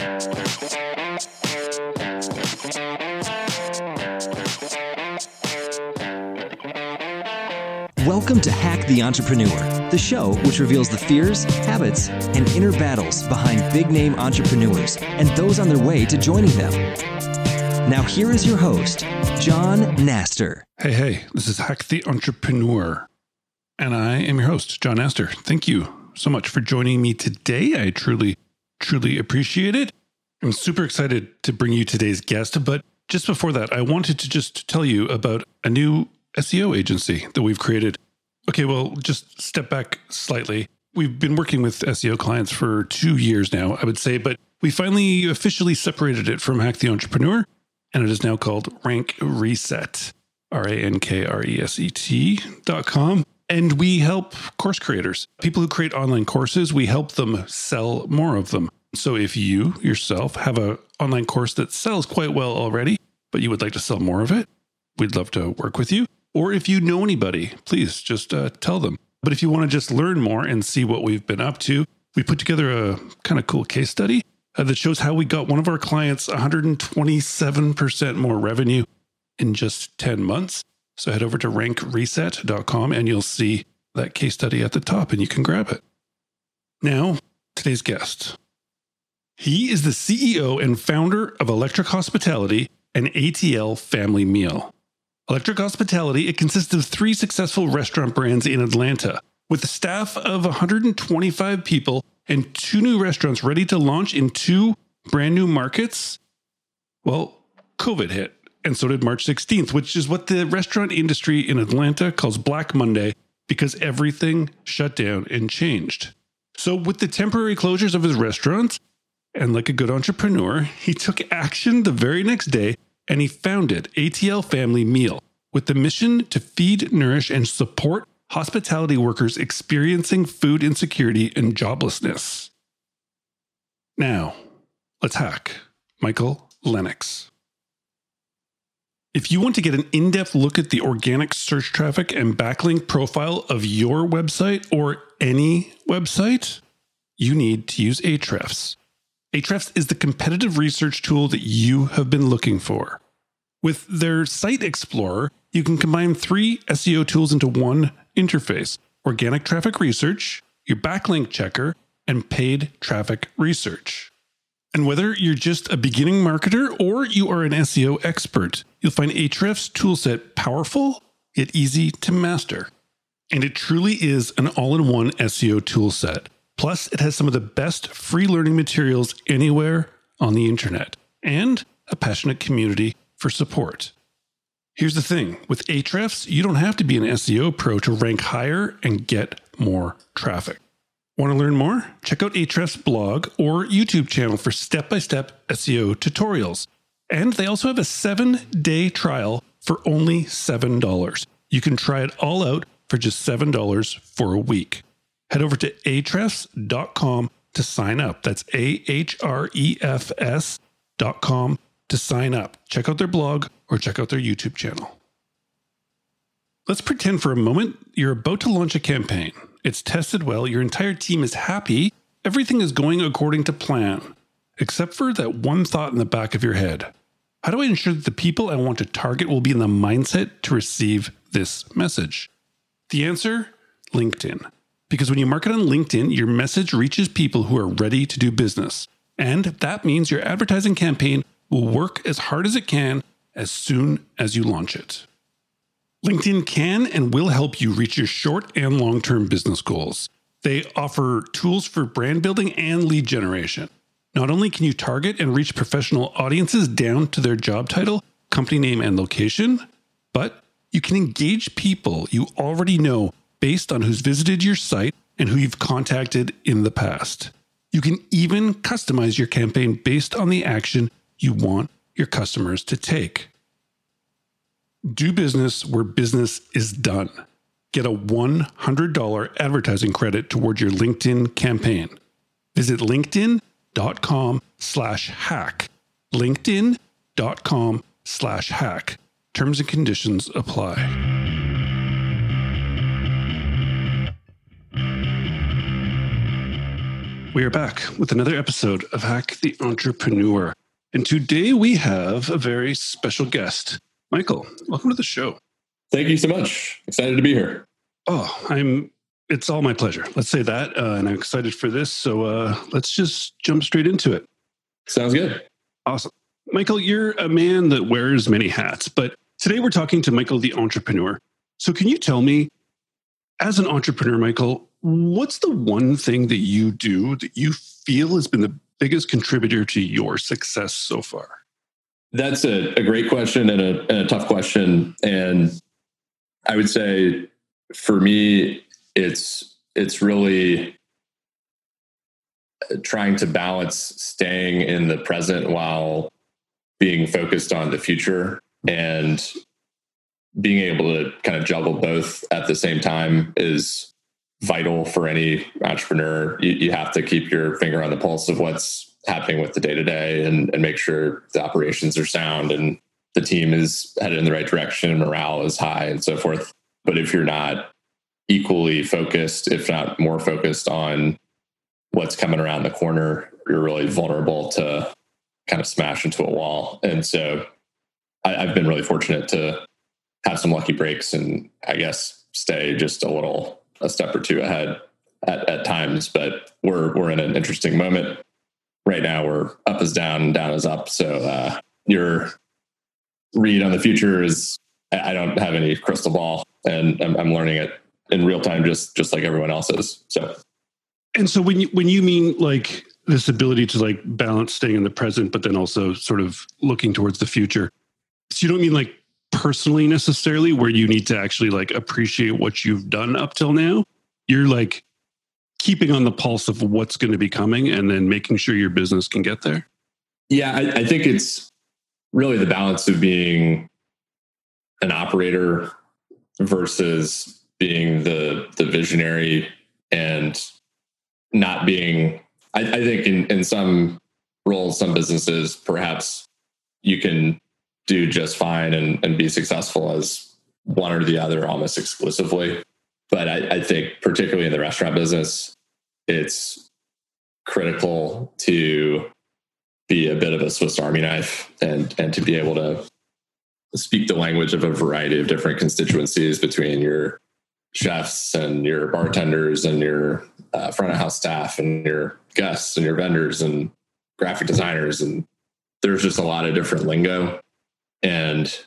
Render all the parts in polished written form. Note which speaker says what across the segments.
Speaker 1: Welcome to Hack the Entrepreneur, the show which reveals the fears, habits, and inner battles behind big-name entrepreneurs and those on their way to joining them. Now here is your host, John Naster.
Speaker 2: Hey, this is Hack the Entrepreneur, and I am your host, John Naster. Thank you so much for joining me today. I truly appreciate it. I'm super excited to bring you today's guest, but just before that, I wanted to just tell you about a new SEO agency that we've created. Okay, well, just step back slightly. We've been working with SEO clients for 2 years now, I would say, but we finally officially separated it from Hack the Entrepreneur, and it is now called Rank Reset, RANKRESET.com. And we help course creators, people who create online courses. We help them sell more of them. So if you yourself have an online course that sells quite well already, but you would like to sell more of it, we'd love to work with you. Or if you know anybody, please just tell them. But if you want to just learn more and see what we've been up to, we put together a kind of cool case study that shows how we got one of our clients 127% more revenue in just 10 months. So head over to rankreset.com and you'll see that case study at the top and you can grab it. Now, today's guest. He is the CEO and founder of Electric Hospitality and ATL Family Meal. Electric Hospitality, it consists of 3 successful restaurant brands in Atlanta, with a staff of 125 people and 2 new restaurants ready to launch in 2 brand new markets. Well, COVID hit, and so did March 16th, which is what the restaurant industry in Atlanta calls Black Monday, because everything shut down and changed. So with the temporary closures of his restaurants, and like a good entrepreneur, he took action the very next day, and he founded ATL Family Meal with the mission to feed, nourish, and support hospitality workers experiencing food insecurity and joblessness. Now, let's hack Michael Lennox. If you want to get an in-depth look at the organic search traffic and backlink profile of your website or any website, you need to use Ahrefs. Ahrefs is the competitive research tool that you have been looking for. With their Site Explorer, you can combine 3 SEO tools into one interface: organic traffic research, your backlink checker, and paid traffic research. And whether you're just a beginning marketer or you are an SEO expert, you'll find Ahrefs' toolset powerful yet easy to master. And it truly is an all-in-one SEO toolset. Plus, it has some of the best free learning materials anywhere on the internet, and a passionate community for support. Here's the thing, with Ahrefs, you don't have to be an SEO pro to rank higher and get more traffic. Want to learn more? Check out Ahrefs' blog or YouTube channel for step-by-step SEO tutorials. And they also have a 7-day trial for only $7. You can try it all out for just $7 for a week. Head over to ahrefs.com to sign up. That's ahrefs.com to sign up. Check out their blog or check out their YouTube channel. Let's pretend for a moment you're about to launch a campaign. It's tested well, your entire team is happy, everything is going according to plan, except for that one thought in the back of your head. How do I ensure that the people I want to target will be in the mindset to receive this message? The answer? LinkedIn. Because when you market on LinkedIn, your message reaches people who are ready to do business. And that means your advertising campaign will work as hard as it can as soon as you launch it. LinkedIn can and will help you reach your short and long-term business goals. They offer tools for brand building and lead generation. Not only can you target and reach professional audiences down to their job title, company name, and location, but you can engage people you already know based on who's visited your site and who you've contacted in the past. You can even customize your campaign based on the action you want your customers to take. Do business where business is done. Get a $100 advertising credit toward your LinkedIn campaign. Visit linkedin.com/hack. linkedin.com/hack. Terms and conditions apply. We are back with another episode of Hack the Entrepreneur. And today we have a very special guest. Michael, welcome to the show.
Speaker 3: Thank you so much. Excited to be here.
Speaker 2: It's all my pleasure. Let's say that. And I'm excited for this. So let's just jump straight into it.
Speaker 3: Sounds good.
Speaker 2: Awesome. Michael, you're a man that wears many hats, but today we're talking to Michael the Entrepreneur. So can you tell me, as an entrepreneur, Michael, what's the one thing that you do that you feel has been the biggest contributor to your success so far?
Speaker 3: That's a great question and a tough question. And I would say for me, it's really trying to balance staying in the present while being focused on the future, and being able to kind of juggle both at the same time is vital for any entrepreneur. You have to keep your finger on the pulse of what's happening with the day-to-day and make sure the operations are sound and the team is headed in the right direction, morale is high and so forth. But if you're not equally focused, if not more focused on what's coming around the corner, you're really vulnerable to kind of smash into a wall. And so I've been really fortunate to have some lucky breaks and I guess stay just a step or two ahead at times. But we're in an interesting moment right now where up is down and down is up. So your read on the future is, I don't have any crystal ball, and I'm learning it in real time, just like everyone else is.
Speaker 2: And so when you mean like this ability to like balance staying in the present, but then also sort of looking towards the future, so you don't mean like personally necessarily where you need to actually like appreciate what you've done up till now. You're like keeping on the pulse of what's going to be coming and then making sure your business can get there.
Speaker 3: Yeah, I think it's really the balance of being an operator versus being the visionary, and not being, I think in some roles, some businesses, perhaps you can do just fine and be successful as one or the other almost exclusively. But I think particularly in the restaurant business, it's critical to be a bit of a Swiss Army knife and to be able to speak the language of a variety of different constituencies between your chefs and your bartenders and your front of house staff and your guests and your vendors and graphic designers. And there's just a lot of different lingo. And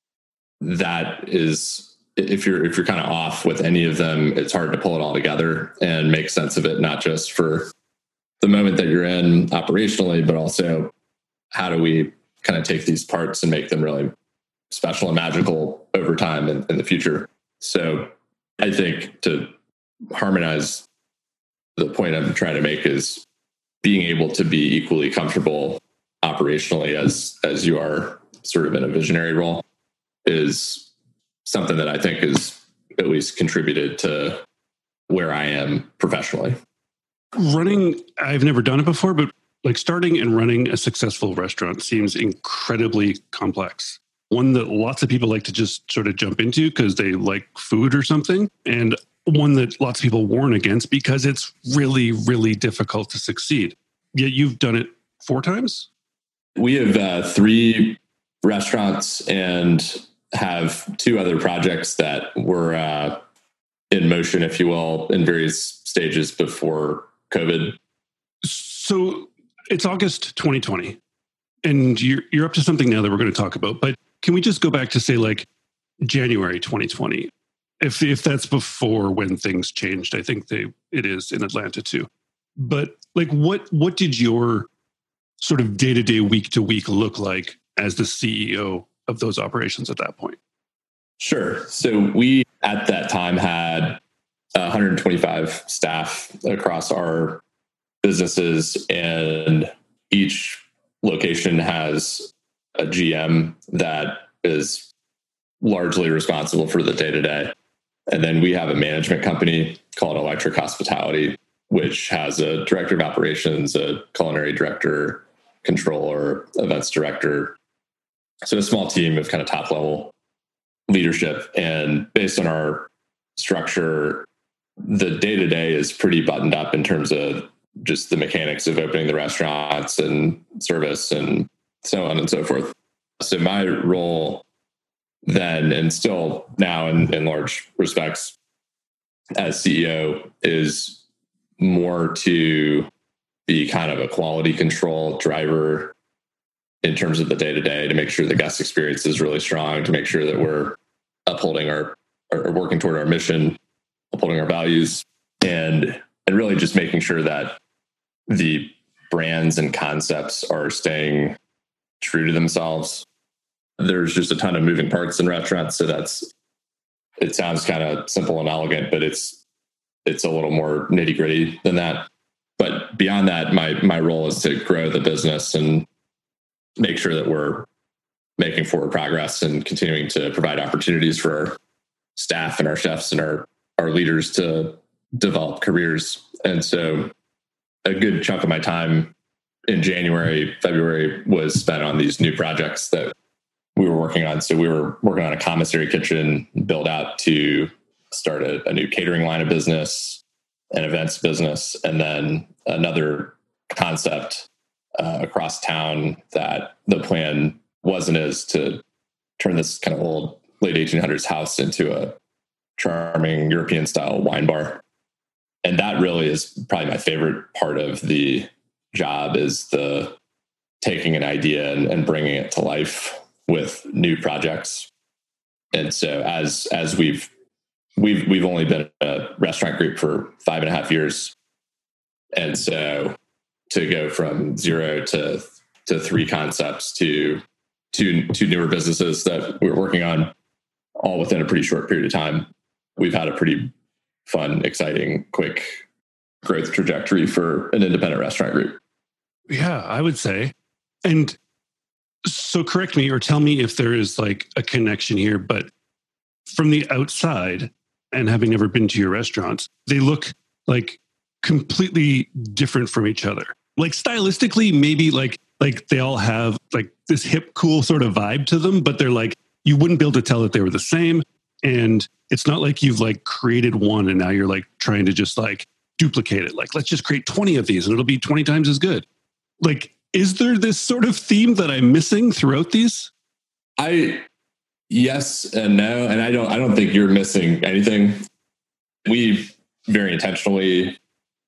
Speaker 3: that is, if you're kind of off with any of them, it's hard to pull it all together and make sense of it, not just for the moment that you're in operationally, but also how do we kind of take these parts and make them really special and magical over time in the future. So I think to harmonize, the point I'm trying to make is being able to be equally comfortable operationally as you are sort of in a visionary role is something that I think is at least contributed to where I am professionally.
Speaker 2: Running, I've never done it before, but like starting and running a successful restaurant seems incredibly complex. One that lots of people like to just sort of jump into because they like food or something. And one that lots of people warn against because it's really, really difficult to succeed. Yet you've done it 4 times?
Speaker 3: We have 3 restaurants and have 2 other projects that were in motion, if you will, in various stages before COVID.
Speaker 2: So it's August 2020, and you're up to something now that we're going to talk about. But can we just go back to say like January 2020, if that's before when things changed? I think it is in Atlanta too. But like, what did your sort of day-to-day, week-to-week look like as the CEO of those operations at that point?
Speaker 3: Sure. So we, at that time, had 125 staff across our businesses, and each location has a GM that is largely responsible for the day-to-day. And then we have a management company called Electric Hospitality, which has a director of operations, a culinary director, controller, events director. So a small team of kind of top level leadership. And based on our structure, the day-to-day is pretty buttoned up in terms of just the mechanics of opening the restaurants and service and so on and so forth. So my role then, and still now in large respects as CEO, is more to be kind of a quality control driver in terms of the day-to-day, to make sure the guest experience is really strong, to make sure that we're upholding or working toward our mission, upholding our values, and really just making sure that the brands and concepts are staying true to themselves. There's just a ton of moving parts in restaurants. So it sounds kind of simple and elegant, but it's a little more nitty gritty than that. But beyond that, my role is to grow the business and make sure that we're making forward progress and continuing to provide opportunities for our staff and our chefs and our leaders to develop careers. And so a good chunk of my time in January, February was spent on these new projects that we were working on. So we were working on a commissary kitchen build out to start a new catering line of business, an events business, and then another concept across town that the plan is to turn this kind of old late 1800s house into a charming European style wine bar. And that really is probably my favorite part of the job, is the taking an idea and bringing it to life with new projects. And so as we've only been a restaurant group for 5.5 years. And so to go from 0 to 3 concepts to two newer businesses that we're working on all within a pretty short period of time, we've had a pretty fun, exciting, quick growth trajectory for an independent restaurant group.
Speaker 2: Yeah, I would say. And so correct me or tell me if there is like a connection here, but from the outside, and having never been to your restaurants, they look like completely different from each other. Like stylistically, maybe like they all have like this hip, cool sort of vibe to them, but they're like, you wouldn't be able to tell that they were the same. And it's not like you've like created one and now you're like trying to just like duplicate it. Like, let's just create 20 of these and it'll be 20 times as good. Like, is there this sort of theme that I'm missing throughout these?
Speaker 3: Yes and no. And I don't think you're missing anything. We very intentionally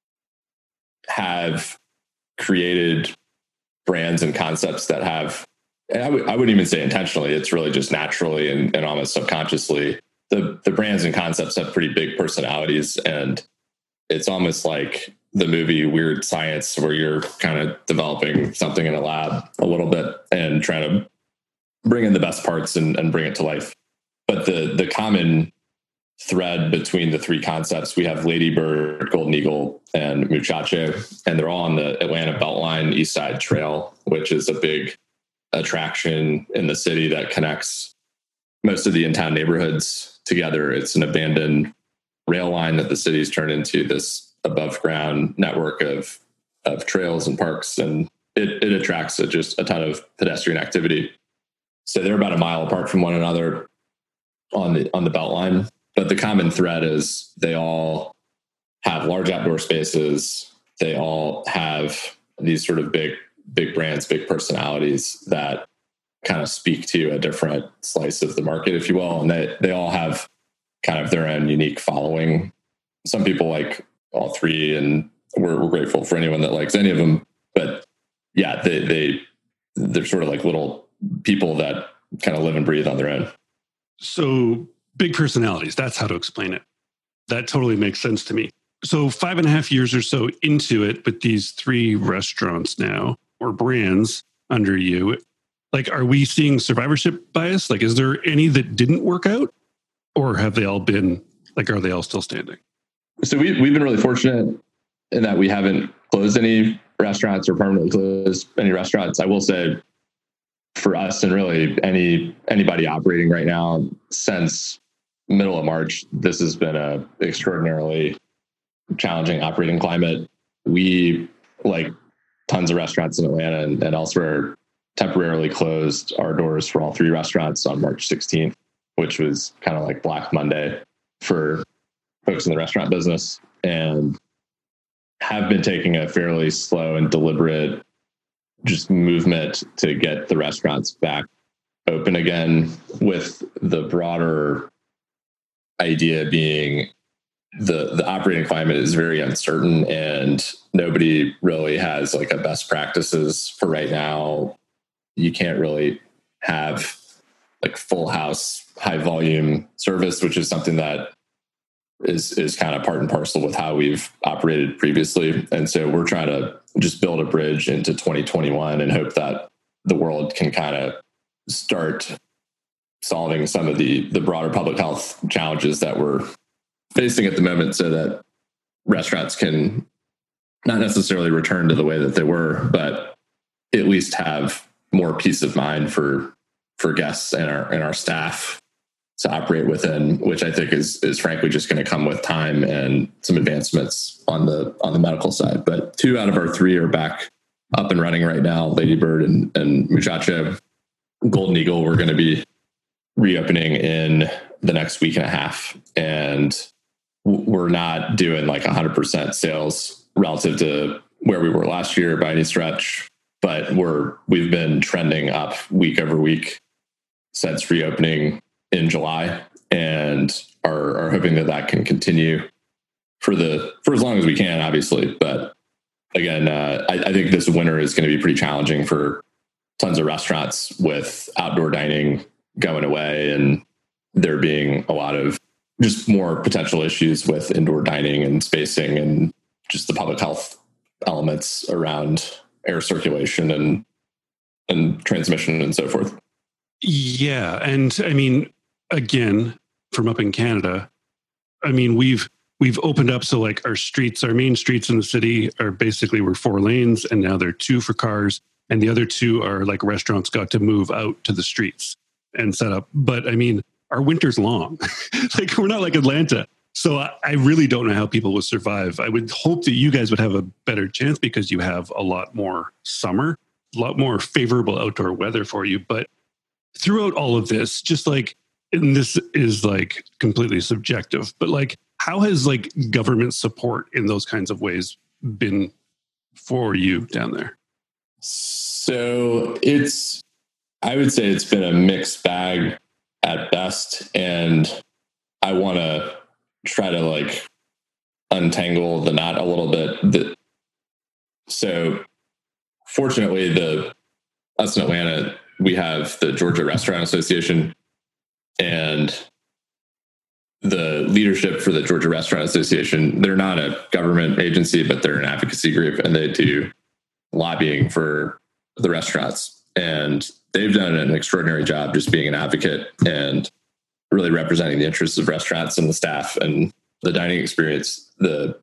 Speaker 3: have created brands and concepts that have, and I wouldn't even say intentionally, it's really just naturally and almost subconsciously. The brands and concepts have pretty big personalities, and it's almost like the movie Weird Science, where you're kind of developing something in a lab a little bit and trying to bring in the best parts and bring it to life. But the common thread between the 3 concepts, we have Lady Bird, Golden Eagle, and Muchacho, and they're all on the Atlanta Beltline East Side Trail, which is a big attraction in the city that connects most of the in-town neighborhoods together. It's an abandoned rail line that the city's turned into this above ground network of trails and parks, and it attracts just a ton of pedestrian activity. So they're about a mile apart from one another on the Beltline. But the common thread is they all have large outdoor spaces. They all have these sort of big brands, big personalities that kind of speak to a different slice of the market, if you will. And they all have kind of their own unique following. Some people like all 3, and we're grateful for anyone that likes any of them. But yeah, they're sort of like little people that kind of live and breathe on their own.
Speaker 2: So big personalities, that's how to explain it. That totally makes sense to me. So 5.5 years or so into it, with these 3 restaurants now, or brands under you, like, are we seeing survivorship bias? Like, is there any that didn't work out? Or have they all been, like, are they all still standing?
Speaker 3: So we've been really fortunate in that we haven't closed any restaurants or permanently closed any restaurants. I will say, for us and really anybody operating right now, since middle of March, this has been a extraordinarily challenging operating climate. We, like tons of restaurants in Atlanta and elsewhere, temporarily closed our doors for all 3 restaurants on March 16th, which was kind of like Black Monday for folks in the restaurant business. And have been taking a fairly slow and deliberate just movement to get the restaurants back open again, with the broader idea being the operating climate is very uncertain and nobody really has like a best practices for right now. You can't really have like full house, high volume service, which is something that is kind of part and parcel with how we've operated previously. And so we're trying to just build a bridge into 2021 and hope that the world can kind of start solving some of the broader public health challenges that we're facing at the moment, so that restaurants can not necessarily return to the way that they were, but at least have more peace of mind for guests and our staff to operate within, which I think is frankly just going to come with time and some advancements on the medical side. But 2 out of our 3 are back up and running right now. Lady Bird and Muchacho. Golden Eagle, we're going to be reopening in the next week and a half. And we're not doing like 100% sales relative to where we were last year by any stretch, but we've been trending up week over week since reopening in July, and are hoping that can continue for as long as we can, obviously. But again, I think this winter is going to be pretty challenging for tons of restaurants, with outdoor dining going away and there being a lot of just more potential issues with indoor dining and spacing and just the public health elements around air circulation and transmission and so forth.
Speaker 2: Yeah. And I mean, again, from up in Canada, I mean, we've opened up. So like our main streets in the city are basically were 4 lanes, and now they're 2 for cars. And the other 2 are like restaurants got to move out to the streets and set up. But I mean, our winter's long. Like, we're not like Atlanta. So I really don't know how people will survive. I would hope that you guys would have a better chance because you have a lot more summer, a lot more favorable outdoor weather for you. But throughout all of this, just like, and this is like completely subjective, but like, how has like government support in those kinds of ways been for you down there?
Speaker 3: So I would say it's been a mixed bag at best. And I want to try to like untangle the knot a little bit. So fortunately, us in Atlanta, we have the Georgia Restaurant Association, and the leadership for the Georgia Restaurant Association, they're not a government agency, but they're an advocacy group, and they do lobbying for the restaurants. And they've done an extraordinary job just being an advocate and really representing the interests of restaurants and the staff and the dining experience. The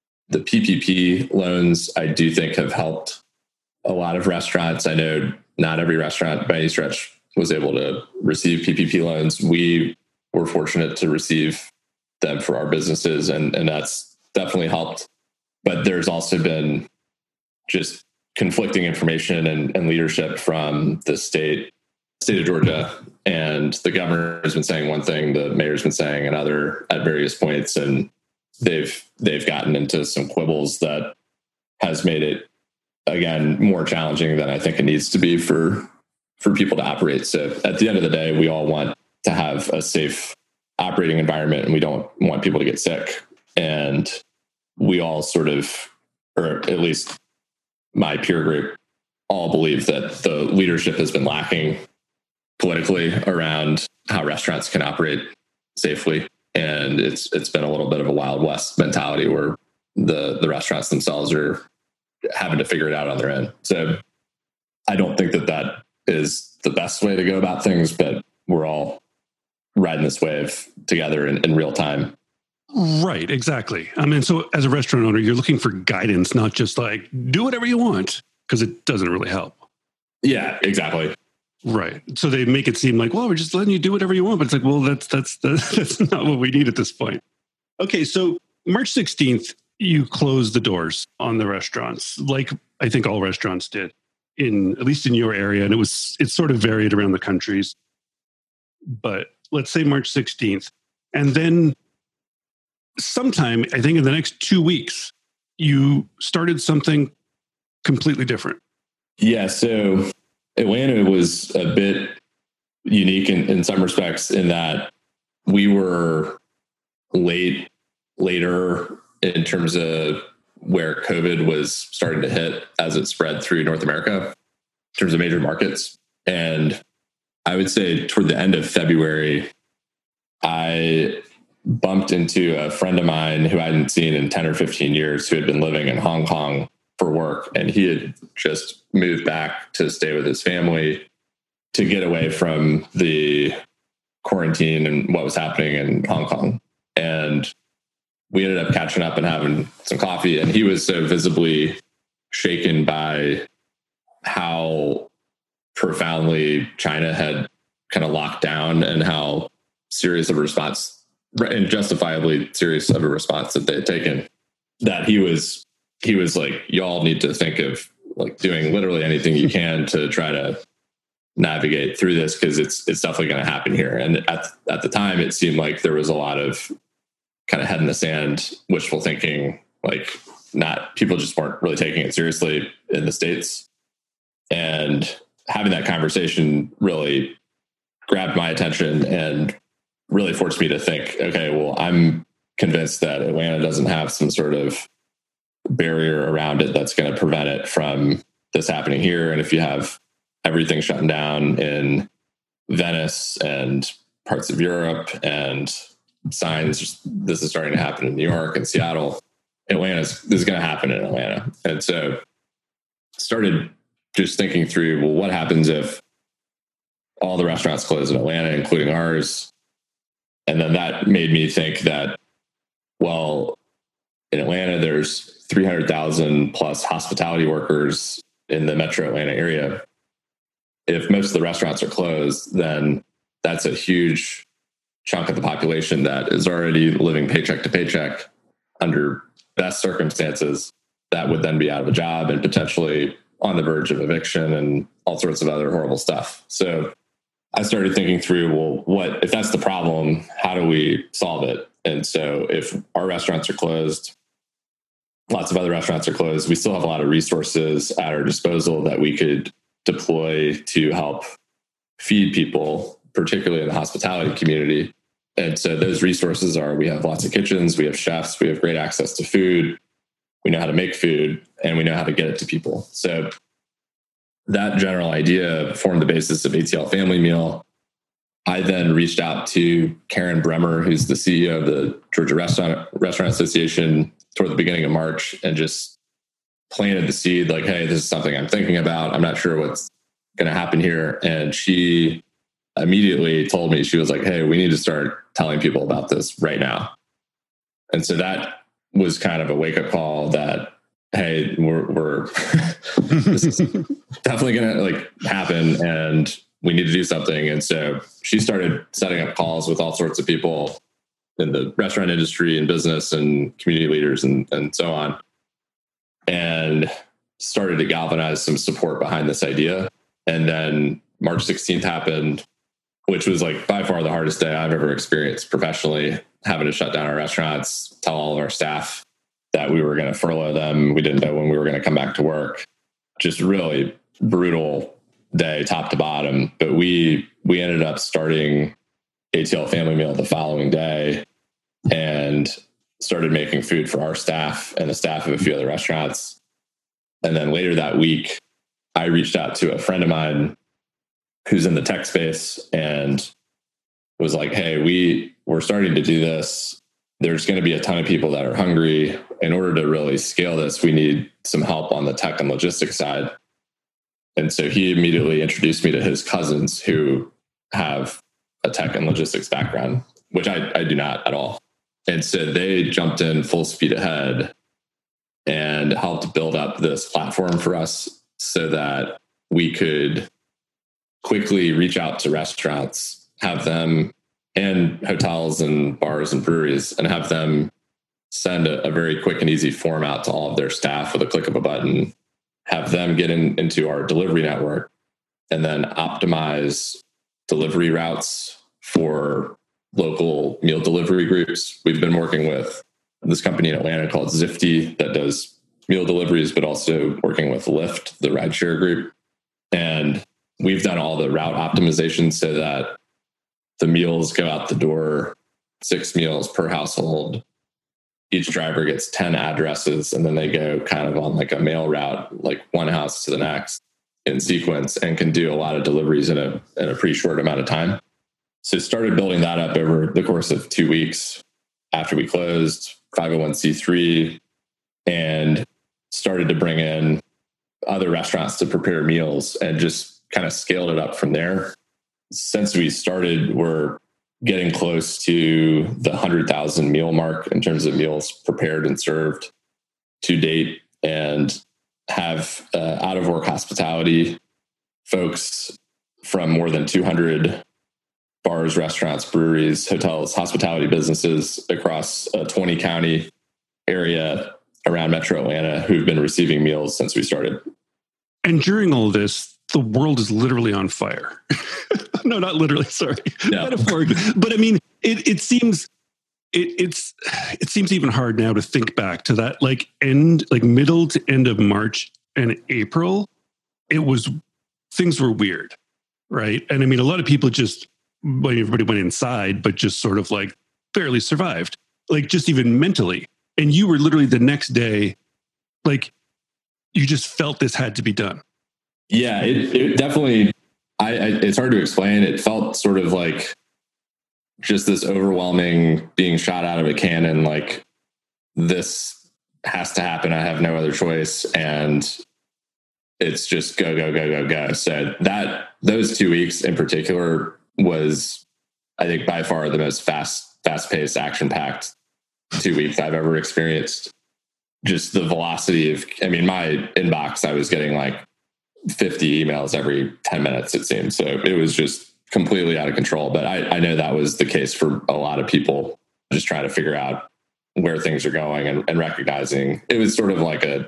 Speaker 3: PPP loans, I do think, have helped a lot of restaurants. I know not every restaurant by any stretch was able to receive PPP loans. We were fortunate to receive them for our businesses, and that's definitely helped. But there's also been just conflicting information and leadership from the state of Georgia, and the governor has been saying one thing, the mayor's been saying another at various points, and they've gotten into some quibbles that has made it, again, more challenging than I think it needs to be for people to operate. So at the end of the day, we all want to have a safe operating environment, and we don't want people to get sick. And we all sort of, or at least my peer group, all believe that the leadership has been lacking politically around how restaurants can operate safely. And it's been a little bit of a Wild West mentality where the restaurants themselves are having to figure it out on their own. So I don't think that is the best way to go about things, but we're all riding this wave together in real time.
Speaker 2: Right, exactly. I mean, so as a restaurant owner, you're looking for guidance, not just like do whatever you want, because it doesn't really help.
Speaker 3: Yeah, exactly.
Speaker 2: Right. So they make it seem like, well, we're just letting you do whatever you want. But it's like, well, that's not what we need at this point. Okay. So March 16th, you closed the doors on the restaurants, like I think all restaurants did, at least in your area. And it sort of varied around the countries. But let's say March 16th. And then sometime, I think in the next 2 weeks, you started something completely different.
Speaker 3: Yeah. So Atlanta was a bit unique in some respects in that we were later in terms of where COVID was starting to hit as it spread through North America in terms of major markets. And I would say toward the end of February, I bumped into a friend of mine who I hadn't seen in 10 or 15 years who had been living in Hong Kong for work. And he had just moved back to stay with his family to get away from the quarantine and what was happening in Hong Kong. And we ended up catching up and having some coffee. And he was so visibly shaken by how profoundly China had kind of locked down and how serious of a response, and justifiably serious of a response that they had taken, that he was like, y'all need to think of like doing literally anything you can to try to navigate through this, because it's definitely going to happen here. And at the time, it seemed like there was a lot of kind of head in the sand, wishful thinking, like people just weren't really taking it seriously in the States. And having that conversation really grabbed my attention and really forced me to think, okay, well, I'm convinced that Atlanta doesn't have some sort of barrier around it that's going to prevent it from this happening here. And if you have everything shutting down in Venice and parts of Europe and signs this is starting to happen in New York and Seattle, this is going to happen in Atlanta. And so started just thinking through, well, what happens if all the restaurants close in Atlanta, including ours? And then that made me think that, well, in Atlanta, there's 300,000 plus hospitality workers in the metro Atlanta area. If most of the restaurants are closed, then that's a huge chunk of the population that is already living paycheck to paycheck under best circumstances that would then be out of a job and potentially on the verge of eviction and all sorts of other horrible stuff. So I started thinking through, well, if that's the problem, how do we solve it? And so if our restaurants are closed, lots of other restaurants are closed, we still have a lot of resources at our disposal that we could deploy to help feed people, particularly in the hospitality community. And so those resources are, we have lots of kitchens, we have chefs, we have great access to food, we know how to make food, and we know how to get it to people. So that general idea formed the basis of ATL Family Meal. I then reached out to Karen Bremer, who's the CEO of the Georgia Restaurant Association, toward the beginning of March, and just planted the seed like, hey, this is something I'm thinking about. I'm not sure what's going to happen here. And she immediately told me, she was like, hey, we need to start telling people about this right now. And so that was kind of a wake-up call that, hey, we're this is definitely going to like happen and we need to do something. And so she started setting up calls with all sorts of people in the restaurant industry and business and community leaders and so on, and started to galvanize some support behind this idea. And then March 16th happened, which was like by far the hardest day I've ever experienced professionally, having to shut down our restaurants, tell all of our staff that we were going to furlough them. We didn't know when we were going to come back to work. Just really brutal day, top to bottom. But we ended up starting ATL Family Meal the following day and started making food for our staff and the staff of a few other restaurants. And then later that week, I reached out to a friend of mine who's in the tech space and was like, hey, we're starting to do this. There's going to be a ton of people that are hungry. In order to really scale this, we need some help on the tech and logistics side. And so he immediately introduced me to his cousins who have a tech and logistics background, which I do not at all. And so they jumped in full speed ahead and helped build up this platform for us so that we could quickly reach out to restaurants, have them, and hotels and bars and breweries, and have them send a very quick and easy form out to all of their staff with a click of a button, have them get into our delivery network, and then optimize delivery routes for local meal delivery groups. We've been working with this company in Atlanta called Zifty that does meal deliveries, but also working with Lyft, the rideshare group. And we've done all the route optimization so that the meals go out the door, 6 meals per household. Each driver gets 10 addresses, and then they go kind of on like a mail route, like one house to the next in sequence, and can do a lot of deliveries in a pretty short amount of time. So started building that up over the course of 2 weeks after we closed 501c3, and started to bring in other restaurants to prepare meals and just kind of scaled it up from there. Since we started, we're getting close to the 100,000 meal mark in terms of meals prepared and served to date, and have out of work hospitality folks from more than 200 bars, restaurants, breweries, hotels, hospitality businesses across a 20 county area around Metro Atlanta who've been receiving meals since we started.
Speaker 2: And during all this, the world is literally on fire. No, not literally. Sorry, metaphorically. But I mean, it seems even hard now to think back to that, like middle to end of March and April. Things were weird, right? And I mean, a lot of people everybody went inside, but just sort of like barely survived, like just even mentally. And you were literally the next day, like you just felt this had to be done.
Speaker 3: Yeah, it definitely, it's hard to explain. It felt sort of like just this overwhelming being shot out of a cannon, like this has to happen. I have no other choice. And it's just go, go, go, go, go. So those 2 weeks in particular was, I think, by far the most fast-paced, action-packed 2 weeks I've ever experienced. Just the velocity of, I mean, my inbox, I was getting like 50 emails every 10 minutes, it seemed. So it was just completely out of control. But I know that was the case for a lot of people, just trying to figure out where things are going and recognizing it was sort of like a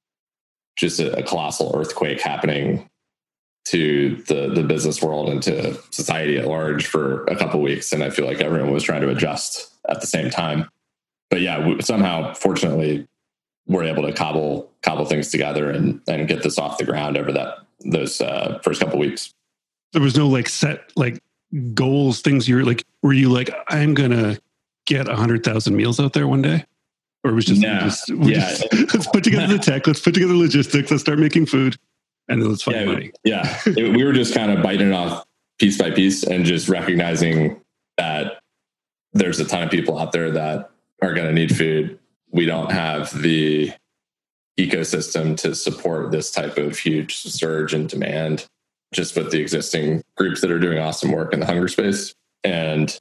Speaker 3: colossal earthquake happening to the business world and to society at large for a couple of weeks. And I feel like everyone was trying to adjust at the same time. But yeah, somehow, fortunately, we're able to cobble things together and get this off the ground over those first couple of weeks.
Speaker 2: There was no like set like goals, things you're like, were you like, I'm going to get 100,000 meals out there one day? Or it was just, let's put together the tech, let's put together logistics, let's start making food, and then let's find money.
Speaker 3: Yeah. We were just kind of biting it off piece by piece and just recognizing that there's a ton of people out there that are going to need food. We don't have the ecosystem to support this type of huge surge in demand just with the existing groups that are doing awesome work in the hunger space, and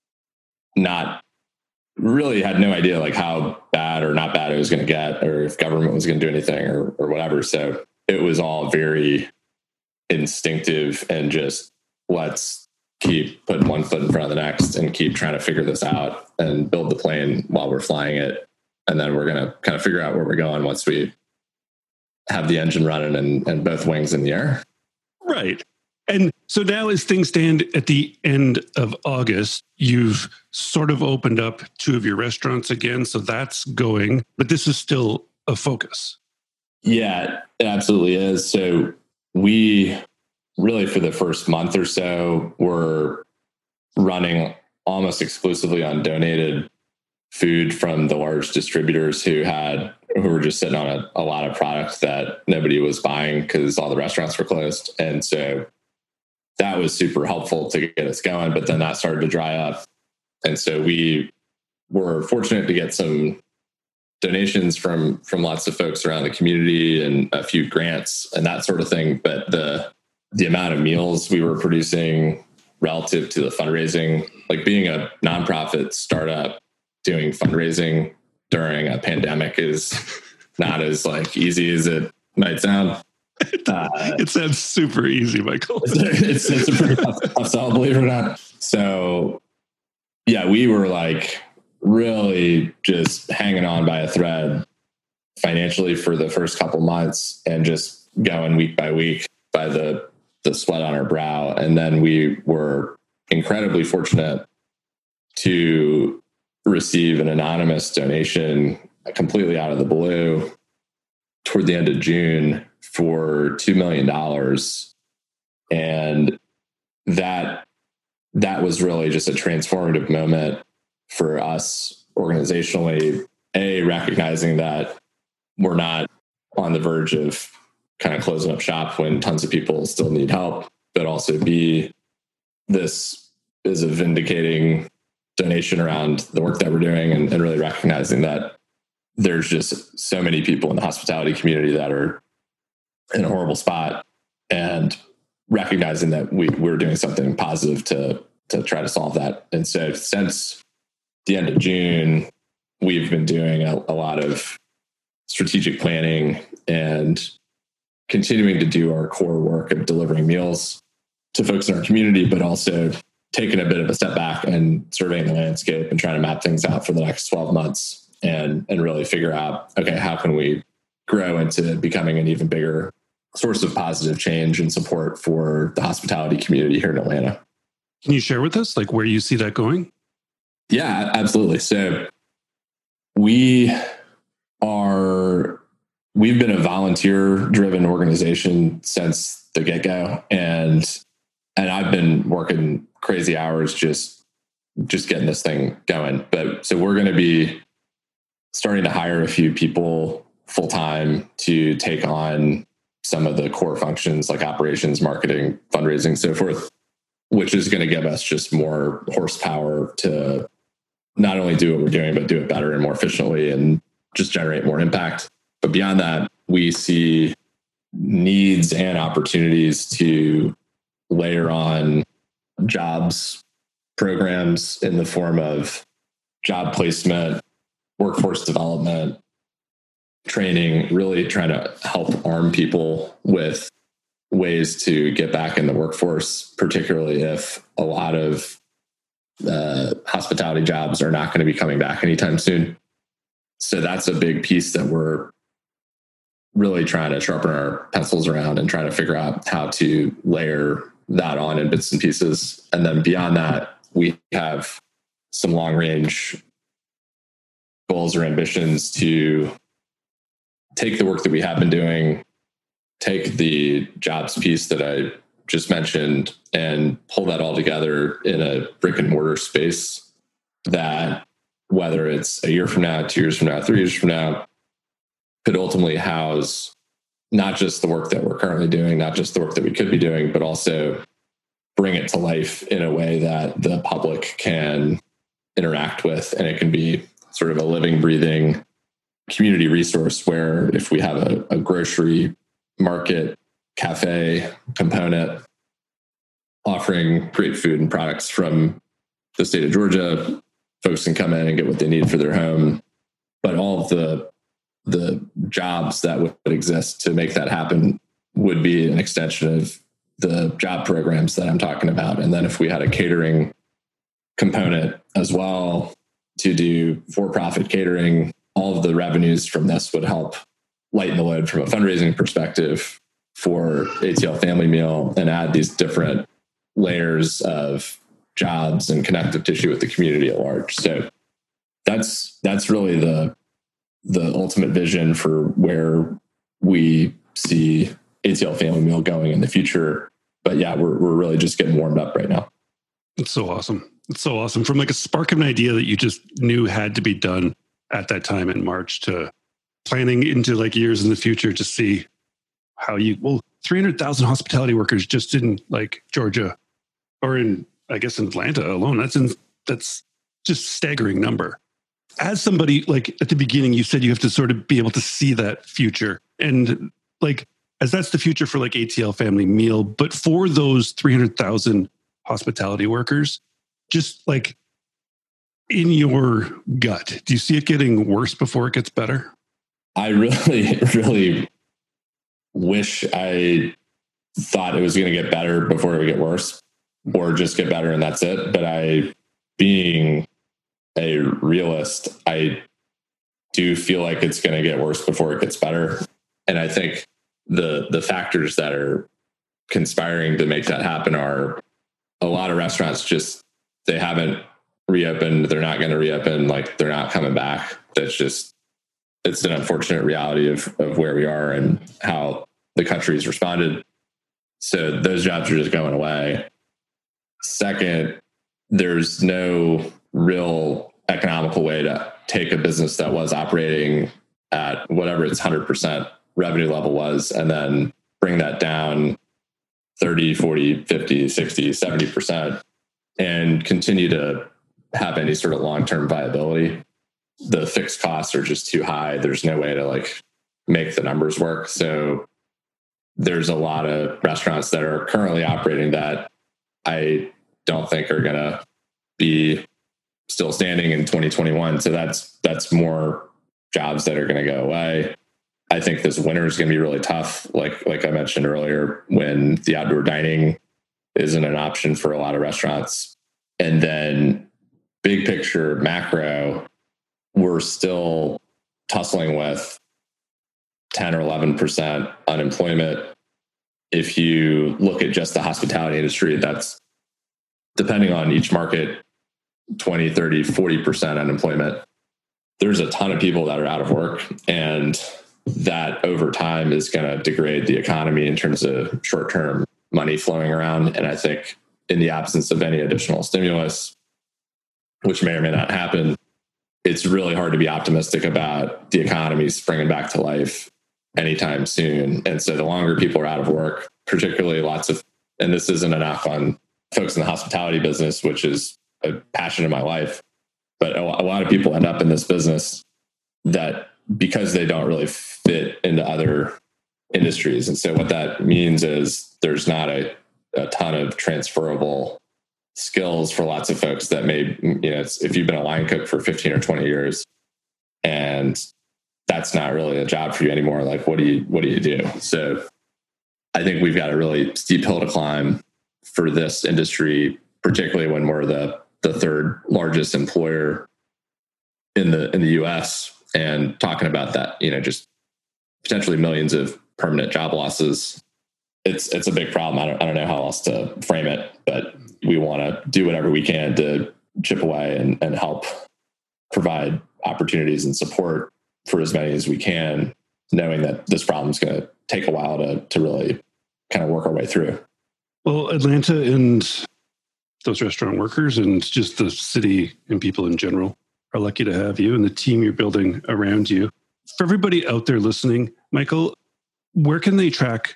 Speaker 3: not really had no idea like how bad or not bad it was going to get, or if government was going to do anything or whatever. So it was all very instinctive and just let's keep putting one foot in front of the next and keep trying to figure this out and build the plane while we're flying it. And then we're going to kind of figure out where we're going once we have the engine running and both wings in the air.
Speaker 2: Right. And so now as things stand at the end of August, you've sort of opened up 2 of your restaurants again. So that's going, but this is still a focus.
Speaker 3: Yeah, it absolutely is. So we really, for the first month or so, were running almost exclusively on donated food from the large distributors who were just sitting on a lot of product that nobody was buying because all the restaurants were closed. And so that was super helpful to get us going, but then that started to dry up. And so we were fortunate to get some donations from lots of folks around the community and a few grants and that sort of thing. But the amount of meals we were producing relative to the fundraising, like being a nonprofit startup, doing fundraising during a pandemic is not as like easy as it might sound.
Speaker 2: It sounds super easy, Michael.
Speaker 3: It's a pretty tough sell, believe it or not. So yeah, we were like really just hanging on by a thread financially for the first couple months and just going week by week by the sweat on our brow. And then we were incredibly fortunate to receive an anonymous donation completely out of the blue toward the end of June for $2 million. And that was really just a transformative moment for us organizationally, recognizing that we're not on the verge of kind of closing up shop when tons of people still need help, but also B, this is a vindicating donation around the work that we're doing and really recognizing that there's just so many people in the hospitality community that are in a horrible spot, and recognizing that we're doing something positive to try to solve that. And so since the end of June, we've been doing a lot of strategic planning and continuing to do our core work of delivering meals to folks in our community, but also taking a bit of a step back and surveying the landscape and trying to map things out for the next 12 months and really figure out, okay, how can we grow into becoming an even bigger source of positive change and support for the hospitality community here in Atlanta.
Speaker 2: Can you share with us like where you see that going?
Speaker 3: Yeah, absolutely. So we've been a volunteer-driven organization since the get-go, and I've been working crazy hours just getting this thing going. But so we're going to be starting to hire a few people full-time to take on some of the core functions like operations, marketing, fundraising, so forth, which is going to give us just more horsepower to not only do what we're doing, but do it better and more efficiently and just generate more impact. But beyond that, we see needs and opportunities to layer on jobs programs in the form of job placement, workforce development, training, really trying to help arm people with ways to get back in the workforce, particularly if a lot of hospitality jobs are not going to be coming back anytime soon. So that's a big piece that we're really trying to sharpen our pencils around and trying to figure out how to layer that on in bits and pieces. And then beyond that, we have some long range goals or ambitions to take the work that we have been doing, take the jobs piece that I just mentioned, and pull that all together in a brick and mortar space that, whether it's a year from now, 2 years from now, 3 years from now, could ultimately house not just the work that we're currently doing, not just the work that we could be doing, but also bring it to life in a way that the public can interact with. And it can be sort of a living, breathing community resource where if we have a grocery market, cafe component offering great food and products from the state of Georgia, folks can come in and get what they need for their home. But all of the jobs that would exist to make that happen would be an extension of the job programs that I'm talking about. And then if we had a catering component as well to do for-profit catering, all of the revenues from this would help lighten the load from a fundraising perspective for ATL Family Meal and add these different layers of jobs and connective tissue with the community at large. So that's really the ultimate vision for where we see ATL Family Meal going in the future. But yeah, we're really just getting warmed up right now.
Speaker 2: It's so awesome. It's so awesome. From like a spark of an idea that you just knew had to be done at that time in March to planning into like years in the future to see how 300,000 hospitality workers just in like Georgia or in, I guess, in Atlanta alone. That's just staggering number. As somebody, like at the beginning, you said you have to sort of be able to see that future. And like, as that's the future for like ATL Family Meal, but for those 300,000 hospitality workers, just like in your gut, do you see it getting worse before it gets better?
Speaker 3: I really, really wish I thought it was going to get better before it would get worse, or just get better and that's it. But being a realist, I do feel like it's going to get worse before it gets better. And I think the factors that are conspiring to make that happen are a lot of restaurants they haven't reopen, they're not going to reopen, like they're not coming back. It's an unfortunate reality of where we are and how the country's responded. So those jobs are just going away. Second, there's no real economical way to take a business that was operating at whatever its 100% revenue level was and then bring that down 30, 40, 50, 60, 70% and continue to have any sort of long-term viability. The fixed costs are just too high. There's no way to like make the numbers work. So there's a lot of restaurants that are currently operating that I don't think are going to be still standing in 2021. So that's more jobs that are going to go away. I think this winter is going to be really tough. Like I mentioned earlier, when the outdoor dining isn't an option for a lot of restaurants. And then big picture macro, we're still tussling with 10 or 11% unemployment. If you look at just the hospitality industry, that's depending on each market, 20, 30, 40% unemployment. There's a ton of people that are out of work, and that over time is going to degrade the economy in terms of short-term money flowing around. And I think in the absence of any additional stimulus, which may or may not happen, it's really hard to be optimistic about the economy springing back to life anytime soon. And so the longer people are out of work, particularly and this isn't a knock on folks in the hospitality business, which is a passion of my life, but a lot of people end up in this business that because they don't really fit into other industries. And so what that means is there's not a ton of transferable skills for lots of folks that may, if you've been a line cook for 15 or 20 years and that's not really a job for you anymore, like what do you do? So I think we've got a really steep hill to climb for this industry, particularly when we're the third largest employer in the US, and talking about that, just potentially millions of permanent job losses. It's a big problem. I don't know how else to frame it, but we want to do whatever we can to chip away and help provide opportunities and support for as many as we can, knowing that this problem is going to take a while to really kind of work our way through.
Speaker 2: Well, Atlanta and those restaurant workers and just the city and people in general are lucky to have you and the team you're building around you. For everybody out there listening, Michael, where can they track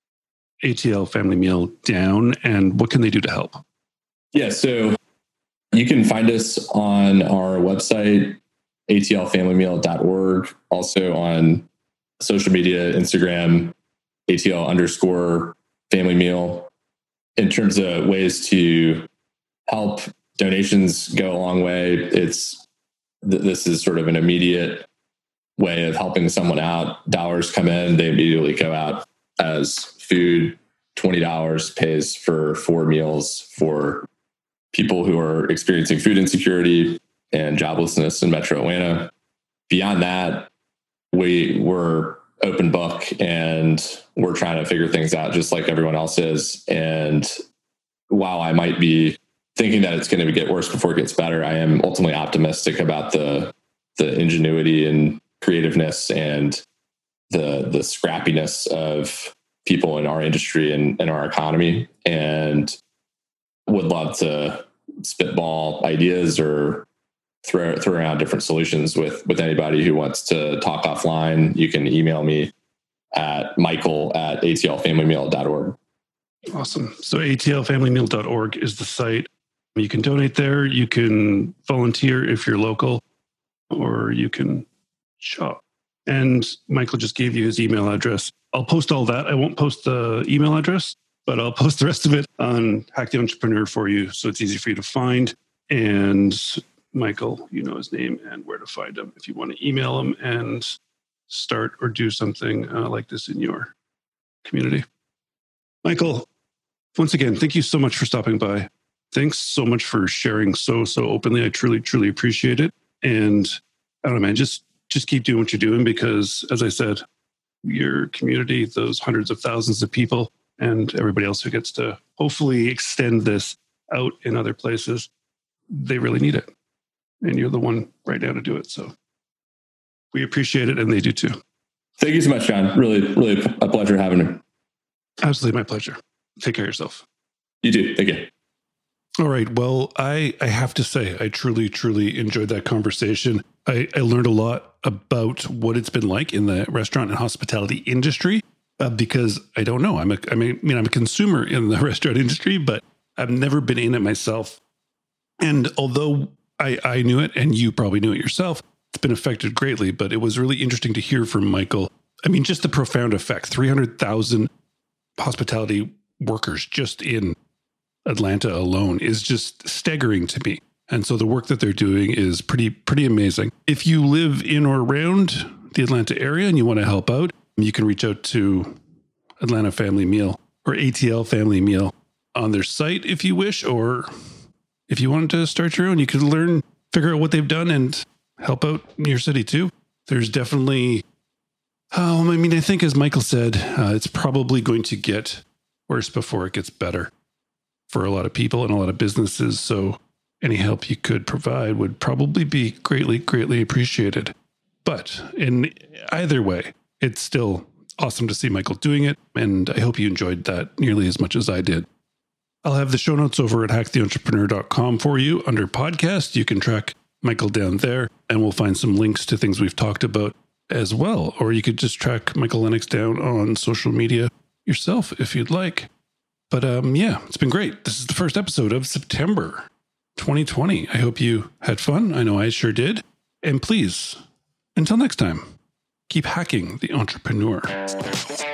Speaker 2: ATL Family Meal down and what can they do to help?
Speaker 3: Yeah, so you can find us on our website, atlfamilymeal.org, also on social media, Instagram, ATL_Family Meal. In terms of ways to help, donations go a long way. This is sort of an immediate way of helping someone out. Dollars come in, they immediately go out as food. $20 pays for 4 meals for people who are experiencing food insecurity and joblessness in Metro Atlanta. Beyond that, we're open book and we're trying to figure things out just like everyone else is. And while I might be thinking that it's going to get worse before it gets better, I am ultimately optimistic about the ingenuity and creativeness and the scrappiness of people in our industry and our economy, and would love to spitball ideas or throw around different solutions with anybody who wants to talk offline. You can email me at michael@atlfamilymeal.org.
Speaker 2: Awesome. So atlfamilymeal.org is the site. You can donate there. You can volunteer if you're local, or you can shop. And Michael just gave you his email address. I'll post all that. I won't post the email address, but I'll post the rest of it on Hack the Entrepreneur for you, so it's easy for you to find. And Michael, you know his name and where to find him if you want to email him and start or do something like this in your community. Michael, once again, thank you so much for stopping by. Thanks so much for sharing so openly. I truly, truly appreciate it. And I don't know, man, just keep doing what you're doing, because as I said, your community, those hundreds of thousands of people, and everybody else who gets to hopefully extend this out in other places, they really need it. And you're the one right now to do it. So we appreciate it, and they do too.
Speaker 3: Thank you so much, John. Really, really a pleasure having me.
Speaker 2: Absolutely my pleasure. Take care of yourself.
Speaker 3: You too. Thank you.
Speaker 2: All right. Well, I have to say, I truly, truly enjoyed that conversation. I learned a lot about what it's been like in the restaurant and hospitality industry because I don't know. I'm a consumer in the restaurant industry, but I've never been in it myself. And although I knew it, and you probably knew it yourself, it's been affected greatly. But it was really interesting to hear from Michael. I mean, just the profound effect. 300,000 hospitality workers just in Atlanta alone is just staggering to me. And so the work that they're doing is pretty amazing. If you live in or around the Atlanta area and you want to help out, you can reach out to Atlanta Family Meal or ATL Family Meal on their site if you wish, or if you wanted to start your own, you could figure out what they've done and help out your city too. There's definitely, I think as Michael said, it's probably going to get worse before it gets better for a lot of people and a lot of businesses. So any help you could provide would probably be greatly, greatly appreciated. But in either way, it's still awesome to see Michael doing it. And I hope you enjoyed that nearly as much as I did. I'll have the show notes over at hacktheentrepreneur.com for you under podcast. You can track Michael down there, and we'll find some links to things we've talked about as well. Or you could just track Michael Lennox down on social media yourself if you'd like. But it's been great. This is the first episode of September 2020. I hope you had fun. I know I sure did. And please, until next time, keep hacking the entrepreneur.